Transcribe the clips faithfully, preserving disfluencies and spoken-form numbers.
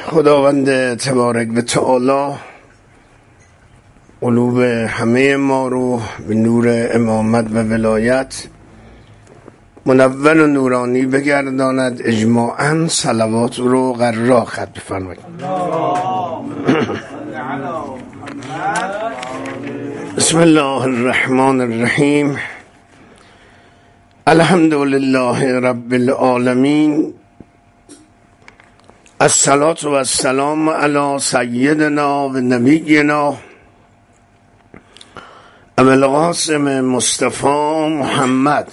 خداوند تبارک و تعالی قلوب همه ما رو به نور امامت و ولایت منور و نورانی بگرداند. اجماعاً صلوات رو قرار خط بفرمایید. بسم الله الرحمن الرحیم. الحمد لله رب العالمین. الصلاة و السلام علی سیدنا و نبینا ابو القاسم مصطفی محمد.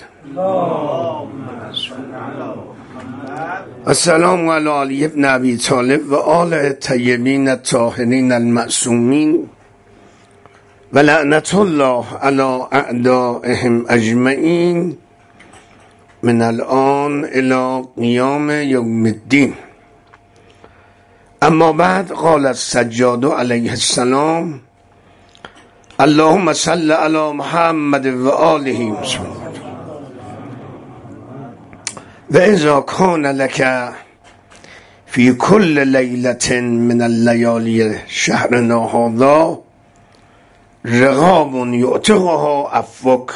السلام علی علی ابن ابی طالب و آل الطیبین الطاهرین المعصومین و لعنت الله علی اعدائهم اجمعین من الان الی قیام یوم الدین. اما بعد قال السجاد علیه السلام اللهم صل علی محمد و آله و اذا کان لک فی کل لیلة من اللیالی شهرنا هذا رقاب یعتقها عفوک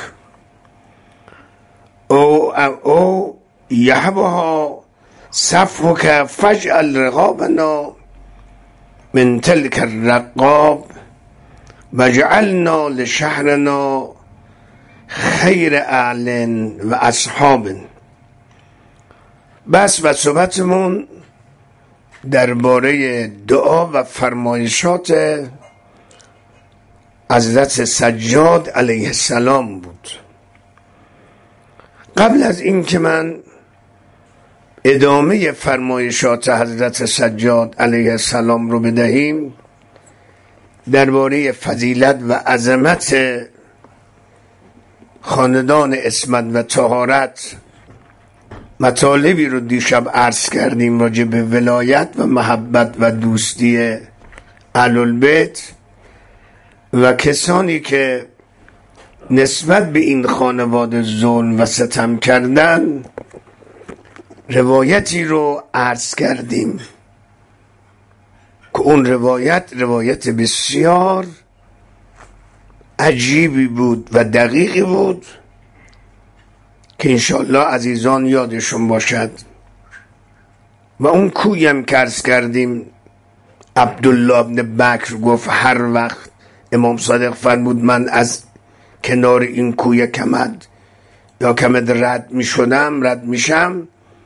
او او یحبها صفوک فاجعل رقابنا من تلک الرقاب وجعلنا لشهرنا خیر اهل و اصحاب. بس و صحبتمون درباره دعا و فرمایشات حضرت سجاد علیه السلام بود. قبل از این که من ادامه فرمایشات حضرت سجاد علیه السلام رو بدهیم، درباره فضیلت و عظمت خاندان عصمت و طهارت مطالبی رو دیشب عرض کردیم راجع به ولایت و محبت و دوستی اهل البیت و کسانی که نسبت به این خانواده ظلم و ستم کردن. روایتی رو عرض کردیم که اون روایت روایت بسیار عجیبی بود و دقیقی بود که انشاءالله عزیزان یادشون باشد. و اون کویم که عرض کردیم عبدالله ابن بکر گفت هر وقت امام صادق فرمود من از کنار این کوی کمد یا کمد رد می شدم رد می شم،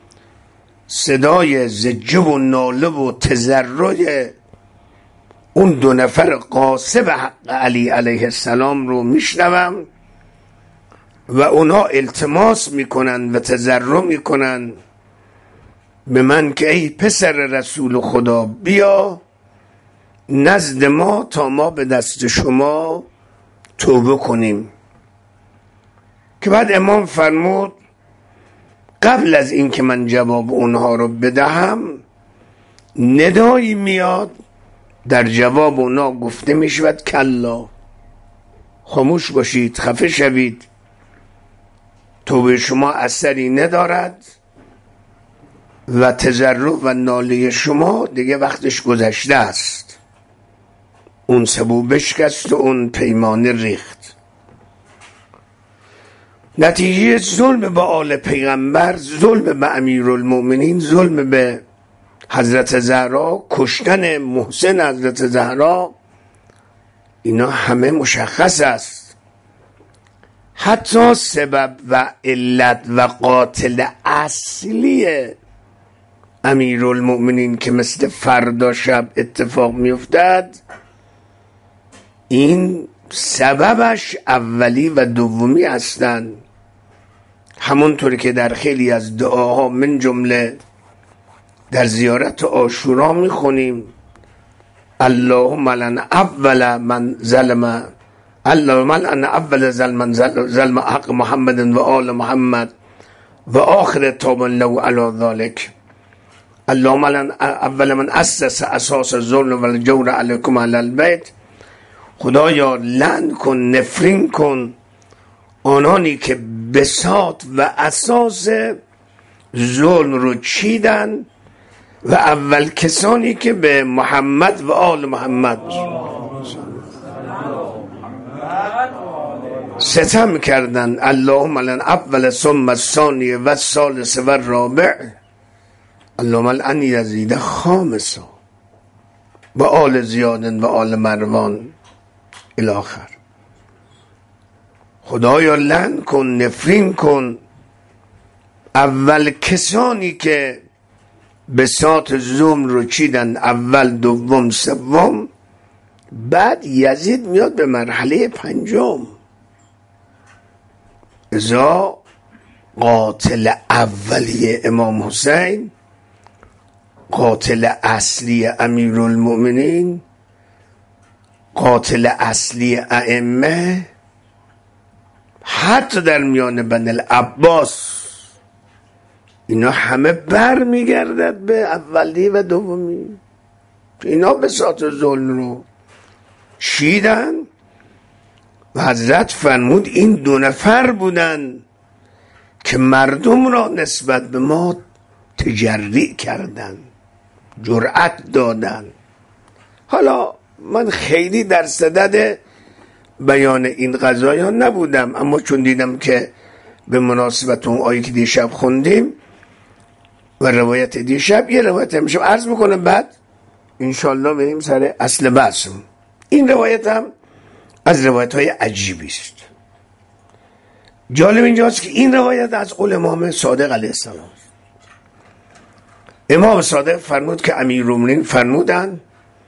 صدای زجه و ناله و تضرع اون دو نفر غاصب حق علی علیه السلام رو میشنوم و اونا التماس میکنن و تضرع میکنن به من که ای پسر رسول خدا بیا نزد ما تا ما به دست شما توبه کنیم. که بعد امام فرمود قبل از این که من جواب اونها رو بدهم ندایی میاد در جواب اونها گفته میشود کلا، خاموش باشید، خفه شوید، توبه شما اثری ندارد و تضرع و ناله شما دیگه وقتش گذشته است. اون سبو بشکست و اون پیمانه ریخت. نتیجه ظلم به آل پیغمبر، ظلم به امیرالمؤمنین، ظلم به حضرت زهرا، کشتن محسن حضرت زهرا، اینا همه مشخص است. حتی سبب و علت و قاتل اصلی امیرالمؤمنین که مثل فردا شب اتفاق میافتد، این سببش اولی و دومی هستند. همونطوری که در خیلی از دعاها من جمله در زیارت عاشورا میخونیم اللهم لعن اول من ظلم اللهم لعن اول ظلم ظلم حق محمد و آل محمد و آخر تاب له علی ذلك. اللهم لعن اول من اسس اساس الظلم و الجور علیکم علی البیت. خدایا لعن کن، نفرین کن آنانی که بساط و اساس ظلم رو چیدن و اول کسانی که به محمد و آل محمد ستم کردن، اللهم لن اول ثم الثانی و الثالث و الرابع اللهم لن یزید خامسا و آل زیاد و آل مروان الاخر. خدایا لعن کن، نفرین کن اول کسانی که بساط زوم رو چیدن، اول دوم سوم، بعد یزید میاد به مرحله پنجم. ازا قاتل اولی امام حسین، قاتل اصلی امیرالمؤمنین، قاتل اصلی ائمه، حتی در میان بنی العباس، اینا همه بر میگردد به اولی و دومی. اینا بساط ظلم رو شیدن و حضرت فرمود این دو نفر بودن که مردم را نسبت به ما تجرع کردن، جرأت دادن. حالا من خیلی در صدد بیان این قضایا نبودم، اما چون دیدم که به مناسبت اون آیه که دیشب خوندیم و روایت دیشب، یه روایت امشب عرض میکنم، بعد انشالله بریم سر اصل بحثم. این روایت هم از روایت های عجیبی است. جالب اینجاست که این روایت از قول امام صادق علیه السلام. امام صادق فرمود که امیرالمومنین فرمودن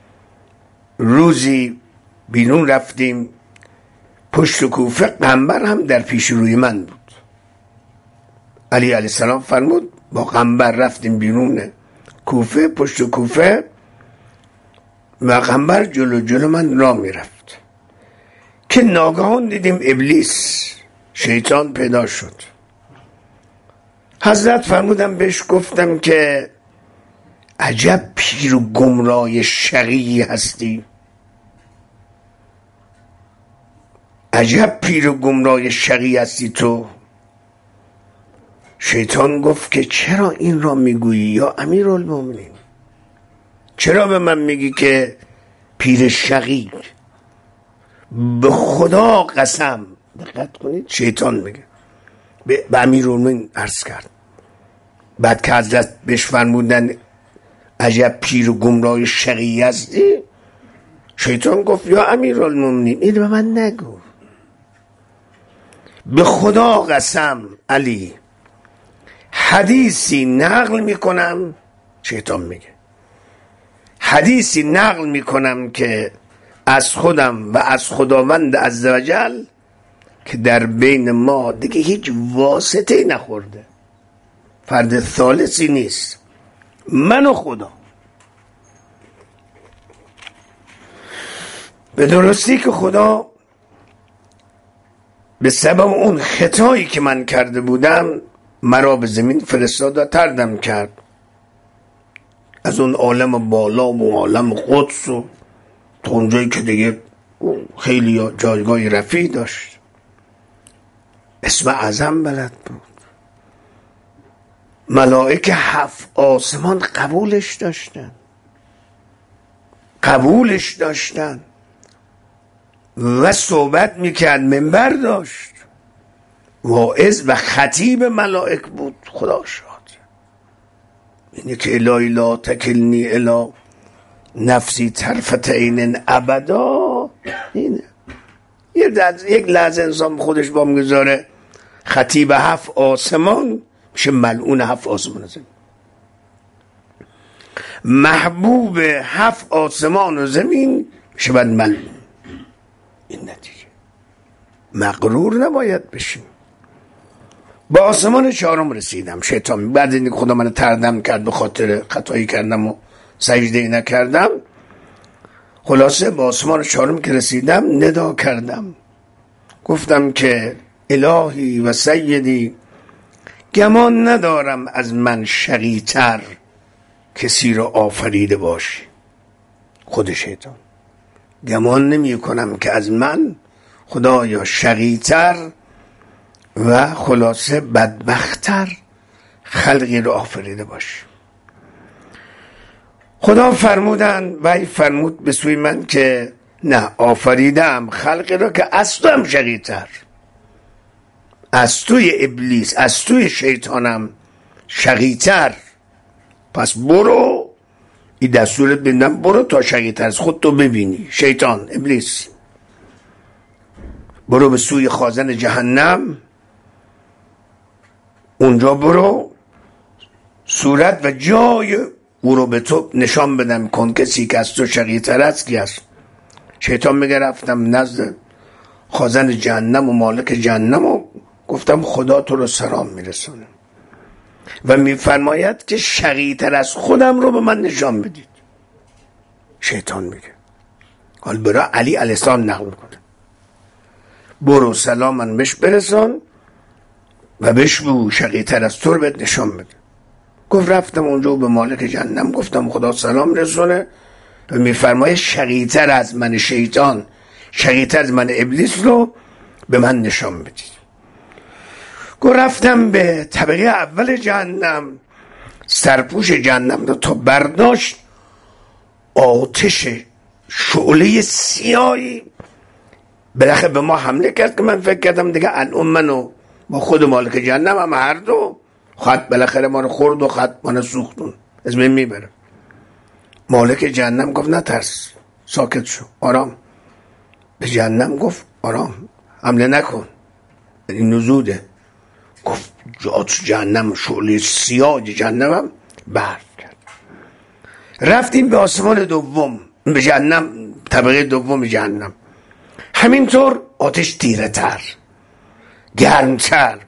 روزی بیرون رفتیم پشت کوفه، قنبر هم در پیش روی من بود. علی علیه السلام فرمود با قنبر رفتیم بیرون کوفه، پشت کوفه، و قنبر جلو جلو من راه میرفت که ناگهان دیدیم ابلیس، شیطان پیدا شد. حضرت فرمودم بهش، گفتم که عجب پیر و گمراه شقی هستی، عجب پیر و گمراه شقی هستی تو. شیطان گفت که چرا این را میگویی یا امیرالمومنین؟ چرا به من میگی که پیر شقی؟ به خدا قسم، دقت کنید، شیطان میگه به, به امیرالمومنین عرض کرد. بعد که حضرت بهش فرمودن عجب پیر و گمراه شقی هستی، شیطان گفت یا امیرالمومنین این به من نگو، به خدا قسم علی حدیثی نقل میکنم، شیطان میگه حدیثی نقل میکنم که از خودم و از خداوند عزوجل که در بین ما دیگه هیچ واسطه نخورده، فرد ثالثی نیست، من و خدا. به درستی که خدا به سبب اون خطایی که من کرده بودم مرا به زمین فرستاد و تردم کرد از اون عالم بالا و عالم قدس و تا اونجایی که دیگه خیلی جایگاه رفیع داشت، اسم اعظم بلد بود، ملائکه هفت آسمان قبولش داشتن قبولش داشتن و صحبت میکرد، منبر داشت، واعظ و خطیب ملائک بود. خدا شاد. اینه که الهی لا تکلنی الی نفسی طرفت عین ابدا. اینه یک لحظه انسان خودش با میگذاره خطیب هفت آسمان میشه ملعون هفت آسمان زمین، محبوب هفت آسمان و زمین میشه بعد ملعون. این نتیجه. مغرور نباید بشیم. با آسمان چهارم رسیدم. شیطان بعد اینکه خدا من تردم کرد به خاطر خطایی کردم و سجده نکردم، خلاصه با آسمان چهارم که رسیدم ندا کردم، گفتم که الهی و سیدی گمان ندارم از من شقی‌تر کسی را آفریده باشی. خود شیطان گمان نمی کنم که از من خدایا شقی‌تر و خلاصه بدبختر خلقی را آفریده باشی. خدا فرمودن وی فرمود به سوی من که نه، آفریدم خلقی را که از تو هم شقی‌تر، از توی ابلیس، از توی شیطانم شقی‌تر. پس برو، این دستورت بندم، برو تا شقی‌تر از خود تو ببینی. شیطان، ابلیس، برو به سوی خازن جهنم، اونجا برو، صورت و جای او رو به تو نشان بدم کن، کسی که از تو شقی‌تر است کی است. شیطان میگه رفتم نزد خازن جهنم و مالک جهنم و گفتم خدا تو رو سلام میرسونه و میفرماید که شقی‌تر از خودم رو به من نشان بدید. شیطان میگه حال برا علی علیه السلام نقل کنه، برو سلام من بهش برسان و بهش بگو شقی‌تر از تو رو بهت نشان بده. گفت رفتم اونجا به مالک جهنم گفتم خدا سلام رسونه و میفرماید شقی‌تر از من شیطان، شقی‌تر از من ابلیس رو به من نشان بدید. گفت رفتم به طبقه اول جهنم، سرپوش جهنم رو تا برداشت، آتش شعله سیاهی بالاخره به ما حمله کرد که من فکر کردم دیگه الان منو با خود مالک جهنم هم هر دو خط بالاخره ما رو خورد و خط ما رو سوختون از من میبره. مالک جهنم گفت نه ترس، ساکت شو، آرام. به جهنم گفت آرام، حمله نکن، این نزوده. گفت جات جهنم، شعله سیاه جهنم هم برد کرد. رفتیم به آسمان دوم، به جهنم، طبقه دوم جهنم. همینطور آتش تیره تر، گرمتر.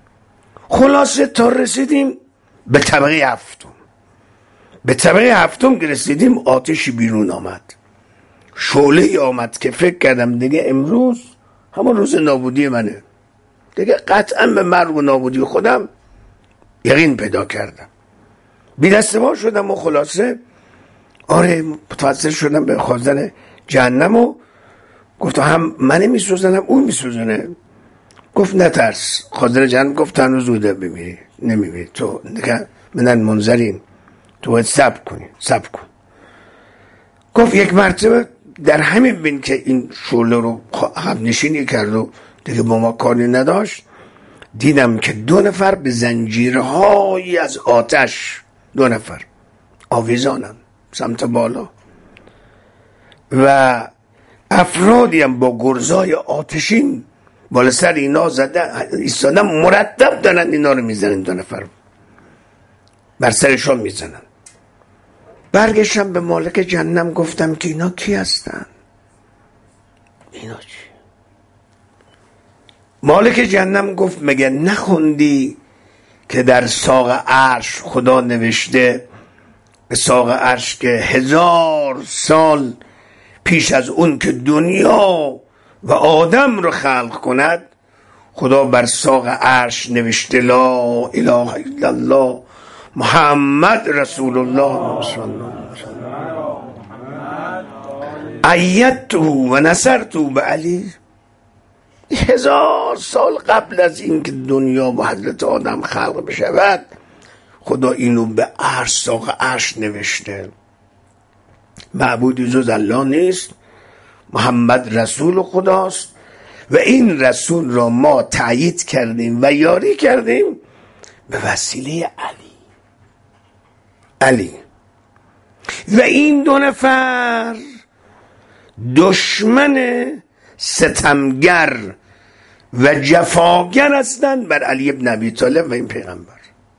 خلاصه تا رسیدیم به طبقه هفتم. به طبقه هفتم که رسیدیم آتشی بیرون آمد، شعله آمد که فکر کردم دیگه امروز همون روز نابودی منه، دیگه قطعا به مرگ و نابودی خودم یقین پیدا کردم. بی دست ما شدم و خلاصه آره متوسل شدم به خازن جهنم و گفت هم من میسوزنم اون میسوزنه. گفت نترس، خازن جهنم گفت هنوز زوده بمیری، نمیمیری تو، دیگه منن منظرین، تو باید صبر کنی، صبر کن. گفت یک مرتبه در همین بین که این شعله رو هم نشینی کرد و دیگه با ما کاری نداشت، دیدم که دو نفر به زنجیرهایی از آتش، دو نفر آویزانم سمت بالا و افرادی هم با گرزای آتشین بالا سر اینا زده ایستادن، مرتب دارن اینا رو میزنن، دو نفر بر سرشان میزنن. برگشتم به مالک جهنم گفتم که اینا کی هستن؟ اینا چی؟ مالک جهنم گفت مگه نخوندی که در ساق عرش خدا نوشته، به ساق عرش که هزار سال پیش از اون که دنیا و آدم رو خلق کند، خدا بر ساق عرش نوشته لا اله الا الله محمد رسول الله صلی الله علیه وسلم ایدته و نصرته به علی. هزار سال قبل از این که دنیا با حضرت آدم خلق بشود خدا اینو به عرش، ساق عرش نوشته. معبودی جز الله نیست، محمد رسول خداست و این رسول را ما تأیید کردیم و یاری کردیم به وسیله علی. علی و این دو نفر دشمن ستمگر و جفاگر هستند بر علی ابن ابی طالب و این پیغمبر.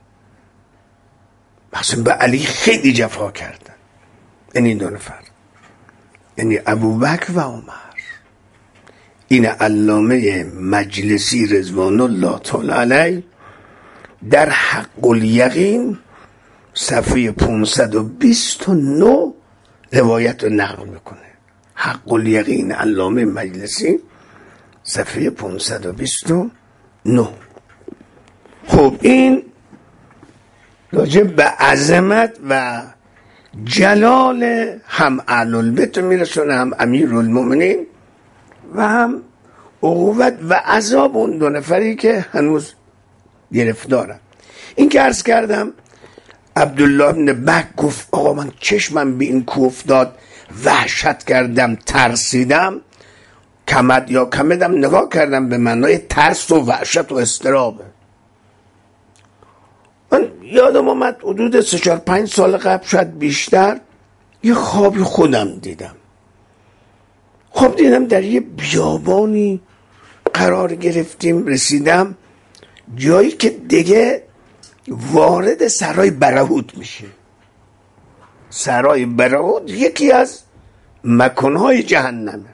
مثلا به علی خیلی جفا کردن این دو نفر، یعنی ابوبکر و عمر. این علامه مجلسی رضوان الله تعالی علیه در حق الیقین صفحه پانصد و بیست و نه روایت رو نقل میکنه. حق الیقین علامه مجلسی صفحه پانصد و بیست و نه. خب این راجب به عظمت و جلال هم اهل البیت میرسونه، هم امیر المؤمنین و هم عقوبت و عذاب اون دو نفری که هنوز گرفتارن. این که عرض کردم عبدالله بن بک گفت آقا من چشمم به این کوه افتاد، وحشت کردم، ترسیدم، کمد یا کمدم نگاه کردم به معنای ترس و وحشت و اضطرابه. من یادم آمد حدود سه چهار پنج سال قبل شاید بیشتر یه خوابی خودم دیدم. خواب دیدم در یه بیابانی قرار گرفتیم، رسیدم جایی که دیگه وارد سرای برهوت میشه. سرای برهوت یکی از مکانهای جهنمه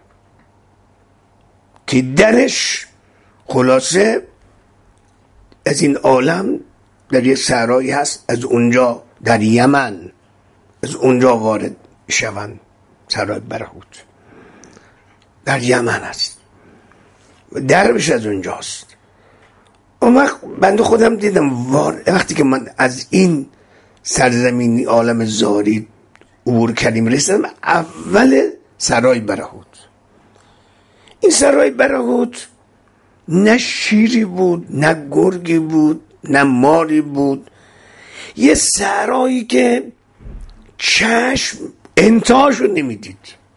که درش خلاصه از این عالم در یک سرایی هست، از اونجا در یمن از اونجا وارد شوند. سرای برهوت در یمن هست، دربش از اونجاست. اون وقت بنده خودم دیدم وقتی که من از این سرزمینی عالم زاری عبور کردیم رسیدم اول سرای برهوت. این سرای برهوت نه شیری بود، نه گرگی بود، نه ماری بود. یه سرایی که چشم انتهاشو نمیدید.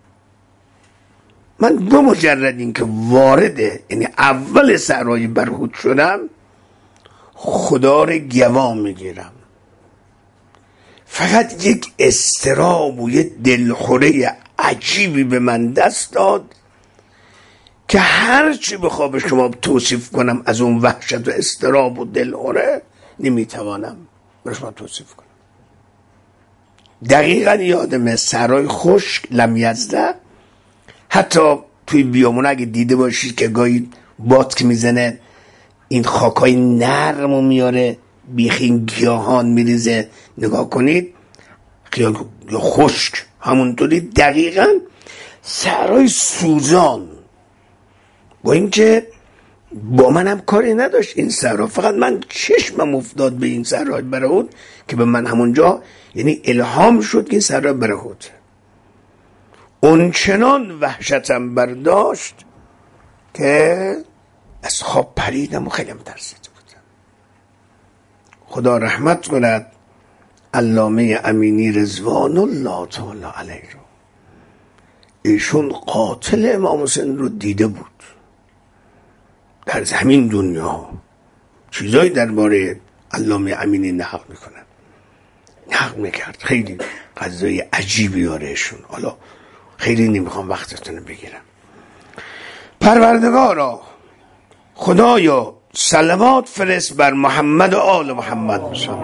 من با مجرد این که وارده یعنی اول سرای برهوت شدم خدا رو گواه میگیرم، فقط یک اضطراب و یک دلخوره عجیبی به من دست داد که هر چی بخوام به شما توصیف کنم از اون وحشت و اضطراب و دلخوره نمیتوانم به شما توصیف کنم. دقیقا یادمه سرای خشک لمیزده، حتی توی بیامون اگه دیده باشید که گاهی باد که میزنه این خاکای نرمو میاره بیخین گیاهان میریزه، نگاه کنید خیال خشک همونطوری دقیقا سرای سوزان. با اینکه با منم کاری نداشت این سرا، فقط من چشمم افتاد به این سرای برهوت که به من همونجا یعنی الهام شد که این سرای برهوت. اون چنان وحشتم برداشت که از خواب پریدم و خیلی هم ترسیده بودم. خدا رحمت کند علامه امینی رضوان الله تعالی علیه رو. ایشون قاتل امام حسین رو دیده بود در همین دنیا. چیزایی درباره علامه امینی نقل میکنن، نقل میکرد، خیلی قضای عجیبی آرهشون. حالا خیلی نمیخوام وقتتون بگیرم. پروردگارا خدایا صلوات فرست بر محمد و آل محمد،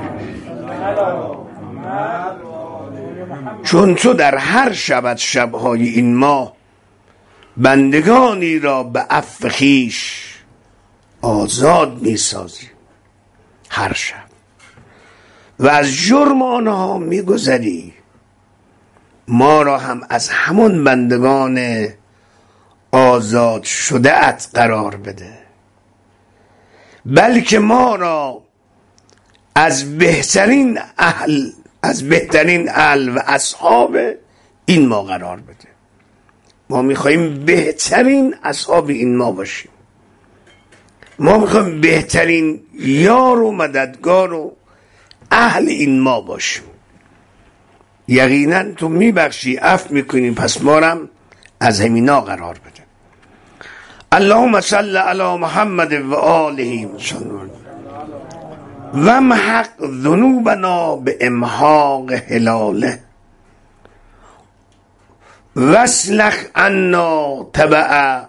چون تو در هر شب از شبهای این ماه بندگانی را به عفو خویش آزاد میسازی هر شب و از جرم آنها میگذری. ما را هم از همون بندگان آزاد شده ات قرار بده، بلکه ما را از بهترین اهل از بهترین اهل و اصحاب این ما قرار بده. ما میخواییم بهترین اصحاب این ما باشیم. ما میخواییم بهترین یار و مددگار و اهل این ما باشیم. یقینا تو میبخشی، عفو میکنی، پس ما را از همینا قرار بده. اللهم صل علی محمد و آله و محق ذنوبنا به امحاق هلاله واسلخ عنا تبع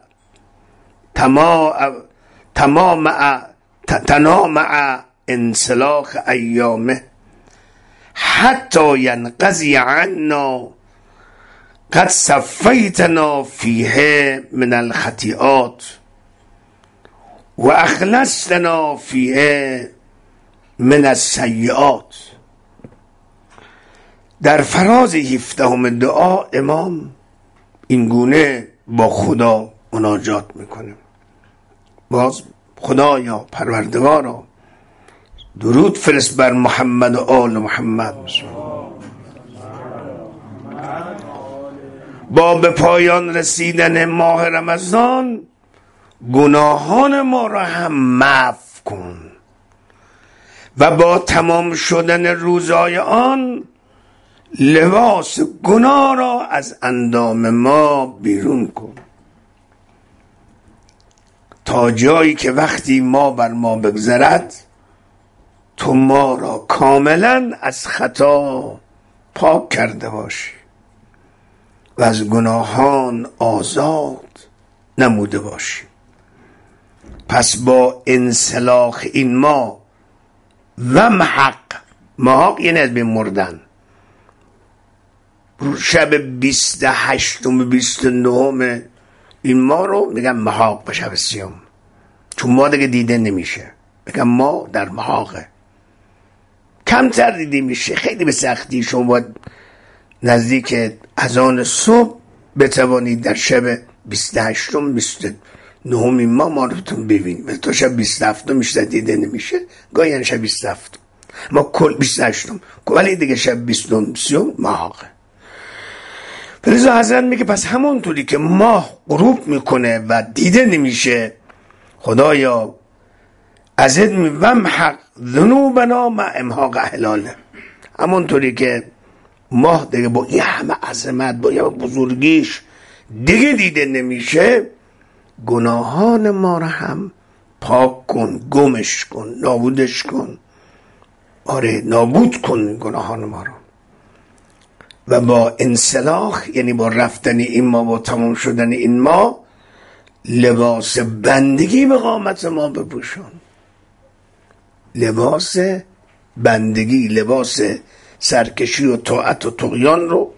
تمام تنامع انسلاخ ایامه حتی ینقضی عنا قد صفیتنا فیه من الخطیئات و اخلصتنا فیه من السیئات. در فراز هفدهم دعا امام این گونه با خدا مناجات میکنه. باز خدایا پروردگارا درود فرست بر محمد و آل محمد. با به پایان رسیدن ماه رمضان گناهان ما را هم معف کن و با تمام شدن روزهای آن لباس گناه را از اندام ما بیرون کن، تا جایی که وقتی ما بر ما بگذرد تو ما را کاملا از خطا پاک کرده باشی و از گناهان آزاد نموده باشی. پس با انسلاخ این ما و محق، محق یعنی از بین مردن، شب بیست و هشتم بیست و نهم این ما رو میگم محاق به شب سیوم، چون ما دیگه دیده نمیشه، میگم ما در محاقه، کمتر دیده میشه، خیلی به سختی. شما باید نزدیک اذان صبح بتوانید در شب بیست و هشتم بیست و نهم این ما ما رو بتون ببینید. تا شب بیست و هفتم بیشتر دیده نمیشه، گاهی شب بیست و هفتم ما کل بیست و هشتم، ولی دیگه شب بیست و نهم سیوم محاقه. فلذا حضرت میگه پس همونطوری که ماه غروب میکنه و دیده نمیشه، خدایا ازد می ومحق ذنوبنا مع امحاق احلاله، همونطوری که ماه دیگه با این همه عظمت با یه بزرگیش دیگه دیده نمیشه، گناهان ما را هم پاک کن، گمش کن، نابودش کن. آره نابود کن گناهان ما را. و با انسلاخ یعنی با رفتن این ما، با تمام شدن این ما، لباس بندگی به قامت ما بپوشون، لباس بندگی، لباس سرکشی و طاعت و طغیان رو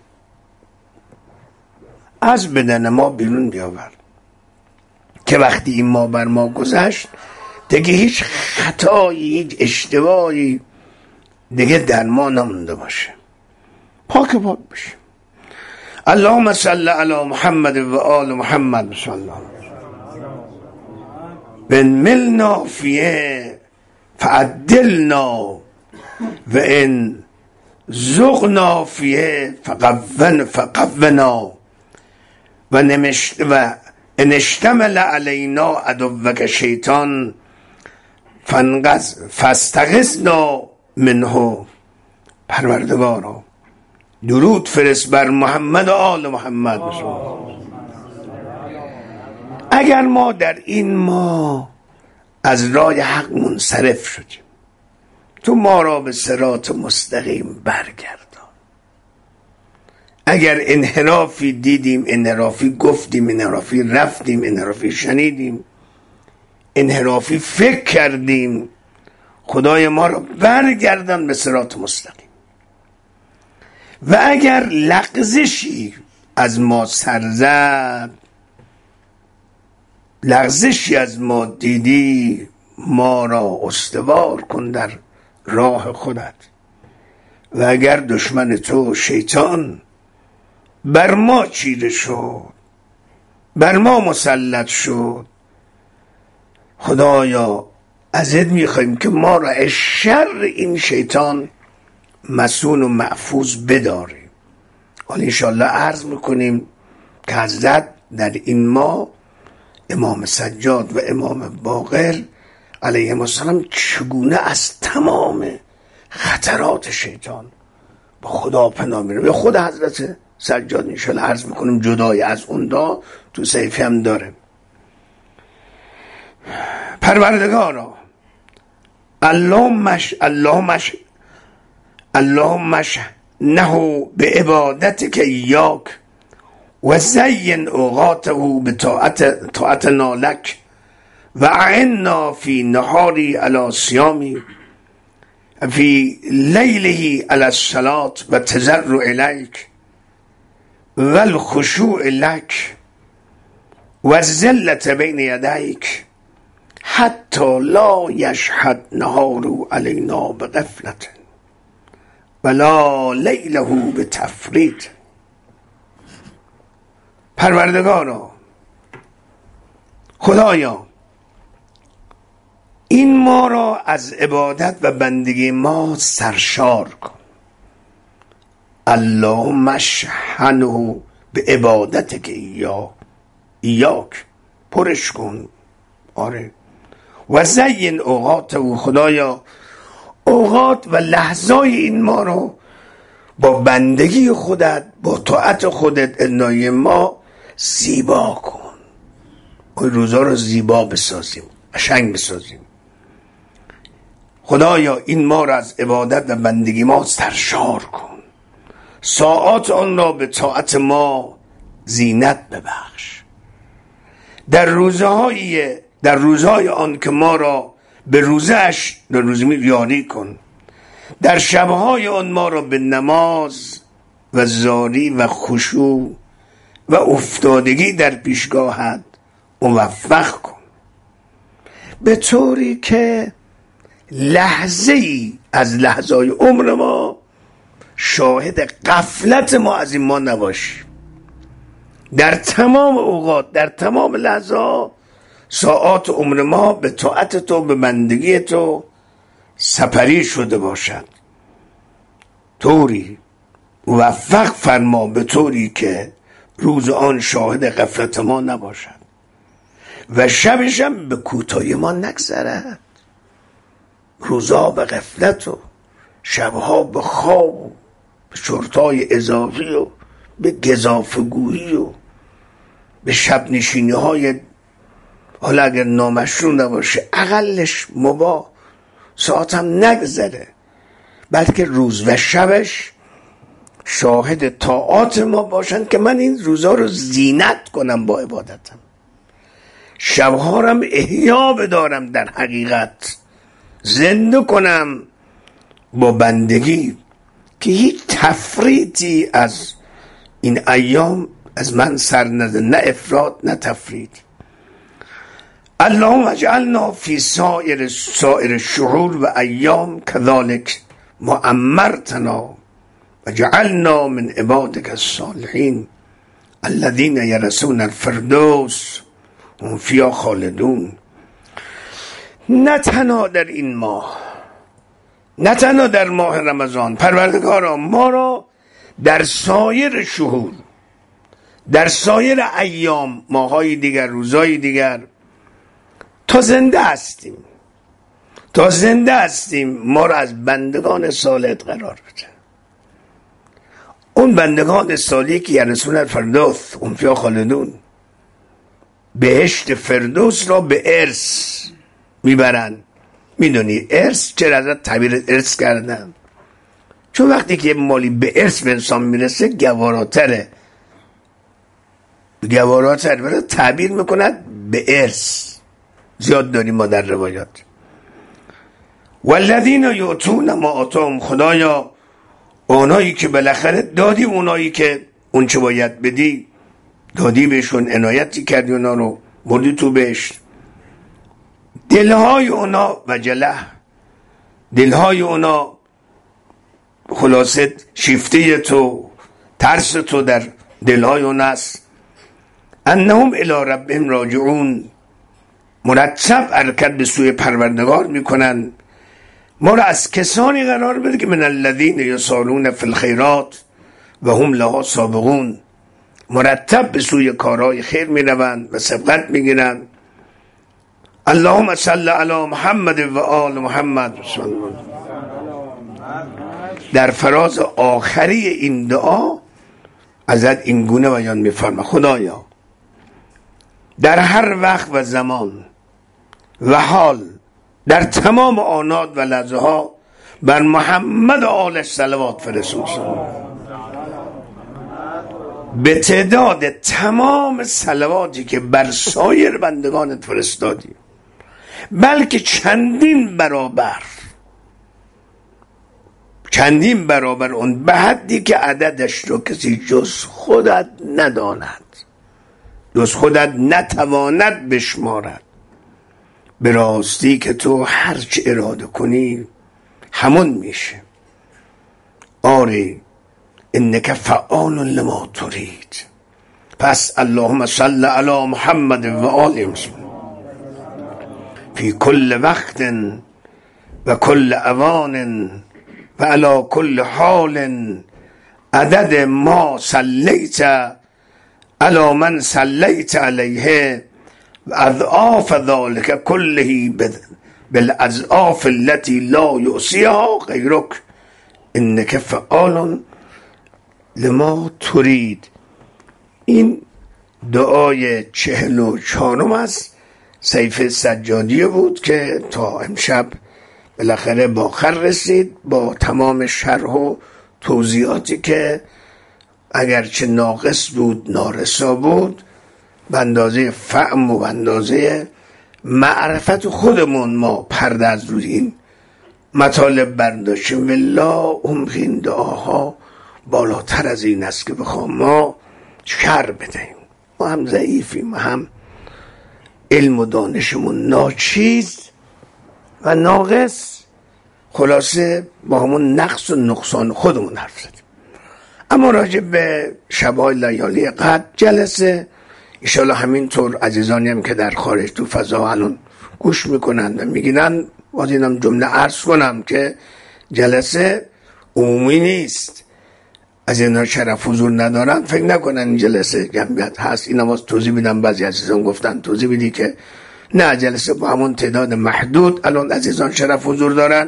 از بدن ما بیرون بیاور که وقتی این ما بر ما گذشت دیگه هیچ خطایی، هیچ اشتباهی دیگه در ما نمونده باشه، پاک پاک بشه. اللهم صل علی محمد و آل محمد صلی الله بن ملنا فیه فعدلنا و ان زغنا فیه فقون فقونا و نمشت و انشتمل علینا عدوک شیطان فنغز فاستغثنا منه. پروردگارا درود فرست بر محمد و آل محمد. اگر ما در این ما از راه حق منصرف شدیم، تو ما را به صراط مستقیم برگردان. اگر انحرافی دیدیم، انحرافی گفتیم، انحرافی رفتیم، انحرافی شنیدیم، انحرافی فکر کردیم، خدای ما را برگردان به صراط مستقیم. و اگر لغزشی از ما سر زد، لغزشی از ما دیدی، ما را استوار کن در راه خودت. و اگر دشمن تو شیطان بر ما چیره شد، بر ما مسلط شد، خدایا ازت میخوایم که ما را از شر این شیطان مسون و محفوظ بداری. حالا انشاءالله عرض میکنیم که حضرت در این ما امام سجاد و امام باقر علیهم السلام چگونه از تمام خطرات شیطان با خدا پناه میره. به خود حضرت سجاد انشاءالله عرض میکنیم جدای از اون دا تو صحیفه هم داره. پروردگارا اللهمش اللهمش اللهمش نهو به عبادتک ایاک و زین اوقاته به طاعت طاعتنا لک و اعنا فی نهاری علی صیامی فی لیله علی الصلاة و تضرع الیک و الخشوع لک و الذلة بین یدیک حتی لا یشهد نهارو علینا بغفلة ولا لیله بتفرید. پروردگارا خدایا این ما را از عبادت و بندگی ما سرشار کن. اللهم اشحنه به عبادتک ایاک ایاک پرش کن. آره و زین اوقاته، خدایا اوقات و لحظای این ما رو با بندگی خودت، با طاعت خودت عنای ما زیبا کن. این روزا رو زیبا بسازیم، قشنگ بسازیم. خدایا این ما را از عبادت و بندگی ما سرشار کن. ساعات آن را به طاعت ما زینت ببخش. در روزهای در روزهای آن که ما را به روزش در روزمی یاری کن. در شبهای آن ما را به نماز و زاری و خشوع و افتادگی در پیشگاهت موفق کن، به طوری که لحظه ای از لحظای عمر ما شاهد غفلت ما از این ما نباشیم. در تمام اوقات، در تمام لحظات، ساعات عمر ما به طاعت تو، به بندگی تو سپری شده باشد. طوری موفق فرما به طوری که روز آن شاهد غفلت ما نباشد و شبش هم به کوتاهی ما نگذرد. روزها به غفلت و شبها به خواب و به شرطای اضافی و به گزافگویی و به شب نشینی های، حالا اگر نامشروع نباشه اقلش مباح، ساعت هم نگذره، بلکه روز و شبش شاهد طاعات ما باشند که من این روزها رو زینت کنم با عبادتم، شبها رو هم احیا بدارم، در حقیقت زنده کنم با بندگی، که هیچ تفریطی از این ایام از من سر نده، نه افراط نه تفریط. اللهم اجعلنا فی سائر سائر شهور و ایام كذلك معمرتنا وجعلنا من عبادك الصالحین الذين يرثون الفردوس هم فیها خالدون. نه تنها در این ماه، نه تنها در ماه رمضان، پروردگارا ما را در سایر شهور، در سایر ایام، ماهای دیگر، روزهای دیگر، تا زنده هستیم تا زنده هستیم ما را از بندگان صالح قرار بده. اون بندگان صالحی که یرثون الفردوس هم فیها خالدون، بهشت فردوس را به ارث میبرن. میدونی ارث چرا ازت تعبیر ارث کردن؟ چون وقتی که مالی به ارث به انسان میرسه گواراتره، گواراتر برای تعبیر میکند به ارث. زیاد داریم ما در روایات. والذین یؤتون ما آتاهم، خدایا اونایی که بالاخره دادی، اونایی که اون چه باید بدی دادی بهشون، عنایتی کردی، اونا رو بردی تو بهشت. دلهای اونا وجله، دلهای اونا خلاصه شیفته تو، ترس تو در دلهای اونا است. انهم الی ربهم راجعون، مرتب حرکت به سوی پروردگار میکنن. ما را از کسانی قرار بده که من الذین یسارعون فی الخیرات و هم لها سابقون، مرتب به سوی کارهای خیر میروند و سبقت میگیرن. اللهم صل علی محمد و آل محمد. در فراز آخری این دعا ازت این گونه بیان میفرما: خدایا در هر وقت و زمان و حال، در تمام آنات و لحظه ها بر محمد و آلش صلوات فرستون، به تعداد تمام صلواتی که بر سایر بندگانت فرستادی، بلکه چندین برابر، چندین برابر اون، به حدی که عددش رو کسی جز خودت نداند، جز خودت نتواند بشمارد. به راستی که تو هرچه اراده کنی همون میشه. آری انک فعال لما ترید. پس اللهم صل علی محمد و آل محمد فی کل وقت و کل اوان و علی کل حال عدد ما صلیت علی من صلیت علیه و اضعاف ذلك کله بالاضعاف التي لا یحصیها غیرک انک فعال لما ترید. این دعای چهل و چهارم از سیف سجادی بود که تا امشب بالاخره با آخر رسید، با تمام شرح و توضیحاتی که اگرچه ناقص بود، نارسا بود، به اندازه فهم و به اندازه معرفت خودمون ما پرده از روی این مطالب برداشتیم. والله عمقین دعاها بالاتر از این است که بخوام ما شر بدهیم. ما هم ضعیفیم، هم علم و دانشمون ناچیز و ناقص، خلاصه با همون نقص و نقصان خودمون حرف زدیم. اما راجع به شب‌های لیالی قدر جلسه انشاءالله همینطور عزیزانی هم که در خارج تو فضا الان گوش میکنن و میگینن، باید اینم جمله عرض کنم که جلسه عمومی نیست. از اینا شرف حضور ندارن فکر نکنن این جلسه جمعیت هست. این هم توضیح میدم، بعضی عزیزان گفتن توضیح میدی که نه، جلسه با همون تعداد محدود الان عزیزان شرف حضور دارن،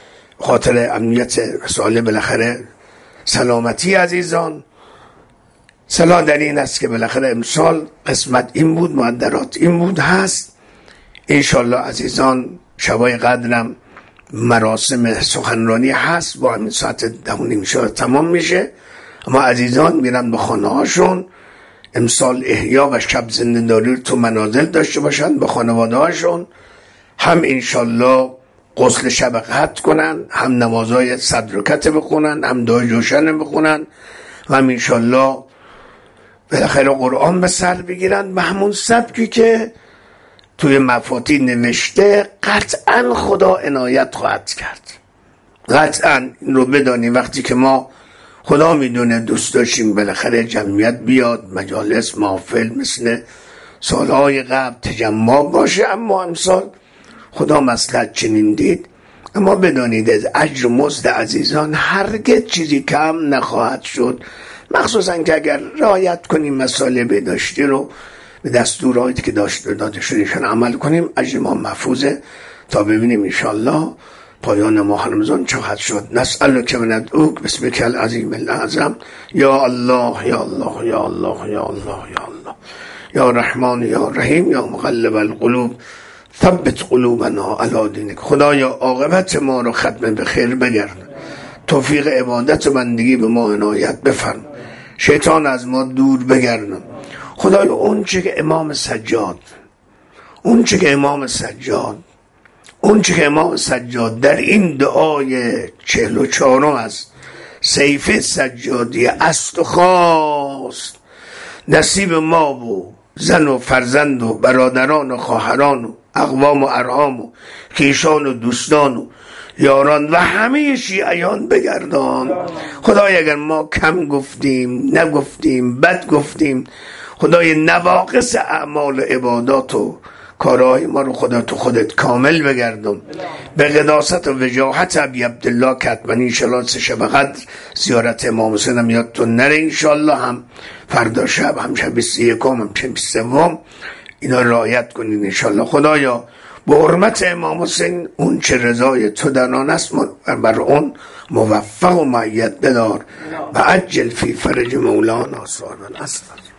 خاطر امنیت رساله، بالاخره سلامتی عزیزان. صلاح در این است که بالاخره امسال قسمت این بود، مقدرات این بود هست. انشالله عزیزان شبای قدرم مراسم سخنرانی هست، با همین ساعت دهونی میشه تمام میشه. اما عزیزان میرن به خانه هاشون امسال احیا و شب زنده‌داری رو تو منازل داشته باشن با خانواده هاشون، هم انشالله غسل شب قدر کنن، هم نمازهای صد رکعت بخونن، هم دعای جوشن بخونن و هم انشالله بالاخره قرآن به سر بگیرن به همون سبکی که توی مفاتیح نوشته. قطعا خدا عنایت خواهد کرد، قطعا. این رو بدانی وقتی که ما خدا میدونه دوست داشتیم بالاخره جمعیت بیاد، مجالس محافل مثل سالهای قبل تجمع باشه، اما امسال خدا مصلحت چنین دید. اما بدانید از اجر و مزد عزیزان هرگز چیزی کم نخواهد شد، مخصوصا که اگر رعایت کنیم مسائل بهداشتی رو، به دستورات که داشت داده شدهشان عمل کنیم، اجر ما محفوظه. تا ببینیم انشالله پایان ماه رمضان چقدر شد. نسألک و ندعوک بسمک العظیم الاعظم. یا الله یا الله یا الله یا الله یا الله یا رحمان یا رحیم یا مقلب القلوب ثبت قلوبنا علی دینک. خدایا عاقبت ما رو ختم به خیر بگردان، توفیق عبادت و بندگی به ما عنایت بفرما، شیطان از ما دور بگردان. خدایا اون چه که امام سجاد اون چه که امام سجاد اون چه که امام سجاد در این دعای چهل و چهارم از سیف سجادی است و خواست نصیب ما و زن و فرزند و برادران و خواهران و اقوام و ارحام و خویشان و دوستان و یاران و همه شیعیان بگردان. خدای اگر ما کم گفتیم، نگفتیم، بد گفتیم، خدای نواقص اعمال و عبادات و کارهای ما رو خدا تو خودت کامل بگردم. به قداست و وجاهت ابی عبدالله کتمنی انشاءالله سه شب قدر زیارت امام حسین هم یادتون نره انشاءالله، هم فردا شب، هم شب بیست و یکم، هم شب بیست و سوم، اینا رعایت کنین انشاءالله. خدایا به حرمت امام حسین اون چه رضای تو در آن است بر اون موفق و مؤید بدار و عجل فی فرج مولانا صاحب العصر.